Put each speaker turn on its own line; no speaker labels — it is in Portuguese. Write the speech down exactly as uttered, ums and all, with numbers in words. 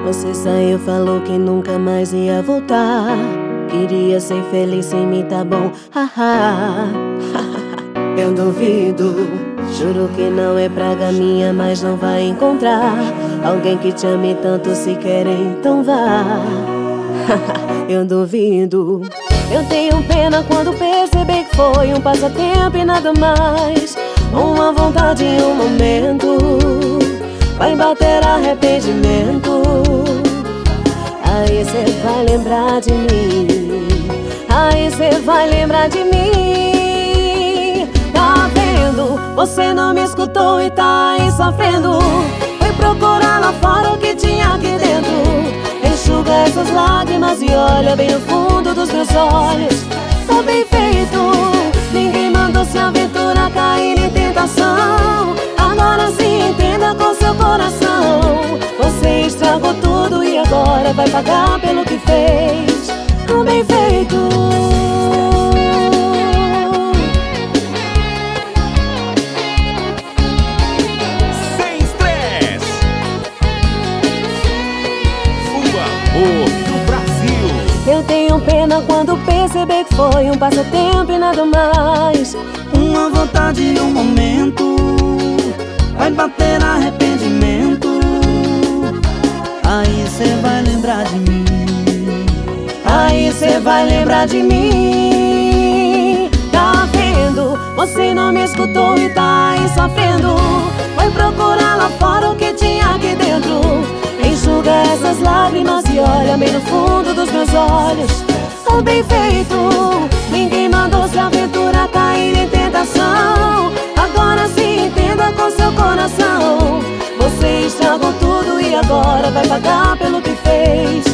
Você saiu, falou que nunca mais ia voltar. Queria ser feliz sem mim, tá bom, haha. Eu duvido, juro que não é praga minha, mas não vai encontrar alguém que te ame tanto, se quer então vá. Eu duvido. Eu tenho pena quando perceber que foi um passatempo e nada mais, uma vontade em um momento, vai bater arrependimento. Aí cê vai lembrar de mim, aí cê vai lembrar de mim. Tá vendo? Você não me escutou e tá aí sofrendo. Foi procurar lá fora o que tinha aqui dentro. Enxuga essas lágrimas e olha bem no fundo dos meus olhos. Tá bem feito, ninguém mandou se aventurar, cair em tentação. Agora sim entenda com seu coração. Você estragou tudo e agora vai pagar pelo que fez. Tá bem feito.
Do Brasil.
Eu tenho pena quando perceber que foi um passatempo e nada mais,
uma vontade e um momento, vai bater arrependimento. Aí cê vai lembrar de mim,
aí cê vai lembrar de mim. Tá vendo? Você não me escutou e tá aí sofrendo. Foi procurar lá fora o que tinha aqui dentro. Enxuga essas lágrimas e olha bem no fundo dos meus olhos. Tá bem feito, ninguém mandou se aventurar, cair em tentação. Agora se entenda com seu coração. Você estragou tudo e agora vai pagar pelo que fez.